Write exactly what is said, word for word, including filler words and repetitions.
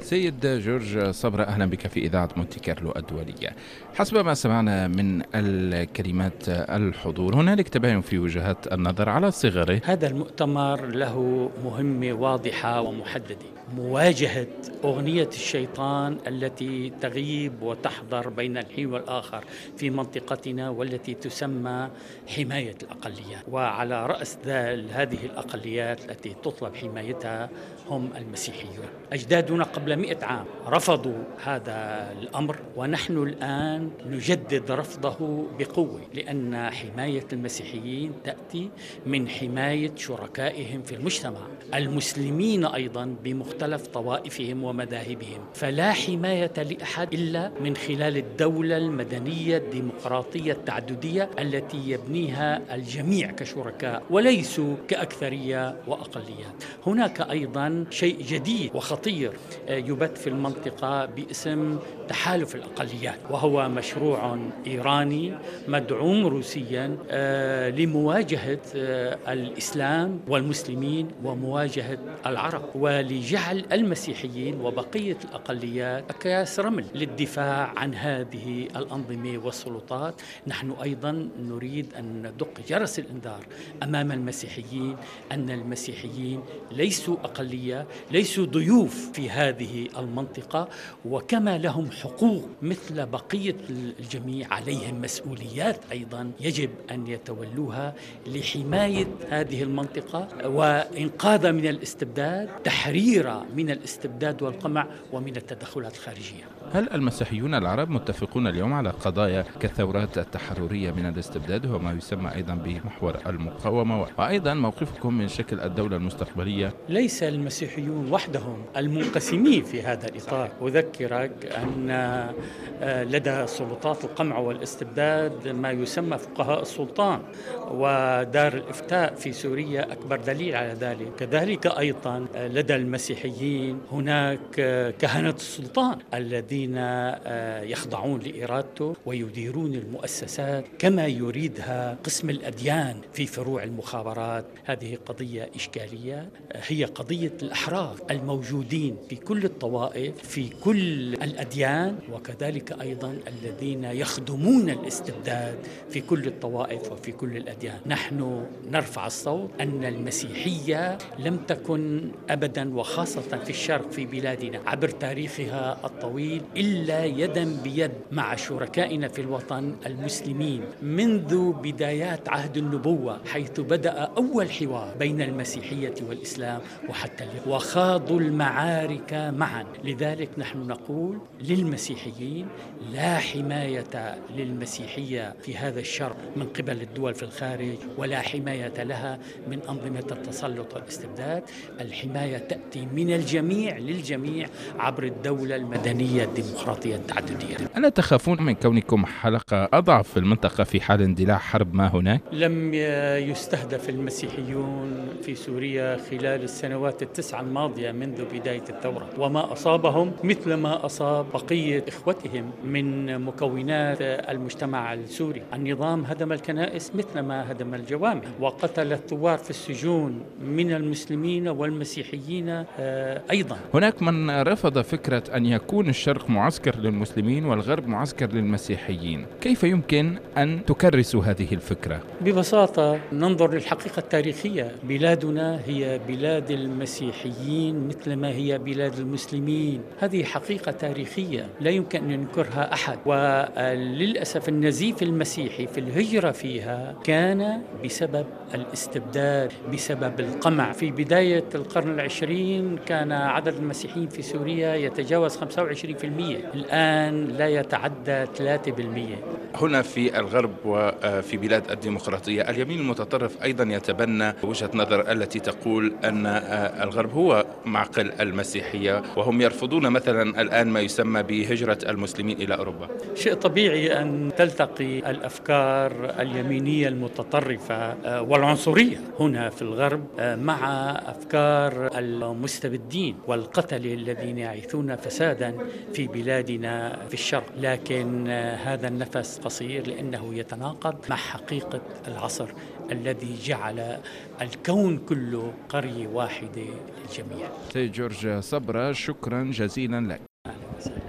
سيد جورج صبرا، أهلا بك في إذاعة مونتي كارلو الدولية. حسب ما سمعنا من الكلمات الحضور، هنالك تباين في وجهات النظر على صغره. هذا المؤتمر له مهمة واضحة ومحددة: مواجهة أغنية الشيطان التي تغيب وتحضر بين الحين والآخر في منطقتنا، والتي تسمى حماية الأقليات. وعلى رأس هذه الأقليات التي تطلب حمايتها هم المسيحيون. أجدادنا قبل مئة عام رفضوا هذا الأمر، ونحن الآن نجدد رفضه بقوة، لأن حماية المسيحيين تأتي من حماية شركائهم في المجتمع المسلمين أيضا بمختلف طوائفهم ومذاهبهم. فلا حماية لأحد إلا من خلال الدولة المدنية الديمقراطية التعددية التي يبنيها الجميع كشركاء وليسوا كأكثرية وأقليات. هناك أيضا شيء جديد وخطير يبث في المنطقة باسم تحالف الأقليات، وهو مشروع إيراني مدعوم روسيا لمواجهة الإسلام والمسلمين ومواجهة العرب، ولجعل المسيحيين وبقية الأقليات أكياس رمل للدفاع عن هذه الأنظمة والسلطات. نحن أيضا نريد أن ندق جرس الإنذار أمام المسيحيين أن المسيحيين ليسوا أقلية، ليسوا ضيوف في هذه المنطقة، وكما لهم حقوق مثل بقية الجميع عليهم مسؤوليات أيضا يجب أن يتولوها لحماية هذه المنطقة وإنقاذها من الاستبداد، تحريرها من الاستبداد والقمع ومن التدخلات الخارجية. هل المسيحيون العرب متفقون اليوم على قضايا كالثورات التحررية من الاستبداد وما يسمى أيضا بمحور المقاومة، وأيضا موقفكم من شكل الدولة المستقبلية؟ ليس المسيحيون وحدهم المنقسمين في هذا الإطار. أذكرك أن لدى سلطات القمع والاستبداد ما يسمى فقهاء السلطان، ودار الإفتاء في سوريا أكبر دليل على ذلك. كذلك أيضا لدى المسيحيين هناك كهنة السلطان الذين يخضعون لإرادته ويديرون المؤسسات كما يريدها قسم الأديان في فروع المخابرات. هذه قضية إشكالية، هي قضية الأحرار الموجودين في كل الطوائف في كل الأديان، وكذلك أيضا الذين يخدمون الاستبداد في كل الطوائف وفي كل الأديان. نحن نرفع الصوت أن المسيحية لم تكن أبدا، وخاصة في الشرق في بلادنا عبر تاريخها الطويل، إلا يدا بيد مع شركائنا في الوطن المسلمين منذ بدايات عهد النبوة، حيث بدأ أول حوار بين المسيحية والإسلام وحتى اليوم، وخاضوا المعارك معا. لذلك نحن نقول للمسيحيين: لا حماية للمسيحية في هذا الشرق من قبل الدول في الخارج، ولا حماية لها من أنظمة التسلط والاستبداد. الحماية تأتي من الجميع للجميع عبر الدولة المدنية الديمقراطية التعددية. ألا تخافون من كونكم حلقة أضعف في المنطقة في حال اندلاع حرب ما هناك؟ لم يستهدف المسيحيون في سوريا خلال السنوات التسعة الماضية منذ بداية الثورة، وما أصابهم مثل ما أصاب بقية إخوتهم من مكونات المجتمع السوري. النظام هدم الكنائس مثل ما هدم الجوامع، وقتل الثوار في السجون من المسلمين والمسيحيين أيضا. هناك من رفض فكرة أن يكون الشرق معسكر للمسلمين والغرب معسكر للمسيحيين. كيف يمكن أن تكرسوا هذه الفكرة؟ ببساطة ننظر للحقيقة التاريخية. بلادنا هي بلاد المسيحيين مثل ما هي بلاد المسلمين. هذه حقيقة تاريخية لا يمكن أن ينكرها أحد، وللأسف النزيف المسيحي في الهجرة فيها كان بسبب الاستبداد، بسبب القمع. في بداية القرن العشرين كان عدد المسيحيين في سوريا يتجاوز خمسة وعشرين بالمئة، الآن لا يتعدى ثلاثة بالمئة. هنا في الغرب وفي بلاد الديمقراطية اليمين المتطرف أيضا يتبنى وجهة نظر التي تقول أن الغرب هو معقل المسيحية، وهم يرفضون مثلا الآن ما يسمى بهجرة المسلمين إلى أوروبا. شيء طبيعي أن تلتقي الأفكار اليمينية المتطرفة والعنصرية هنا في الغرب مع أفكار المستبدين والقتل الذين يعيثون فسادا في بلادنا في الشرق. لكن هذا النفس قصير لأنه يتناقض مع حقيقة العصر الذي جعل الكون كله قرية واحدة للجميع. سيد جورج صبرا، شكرا جزيلا لك.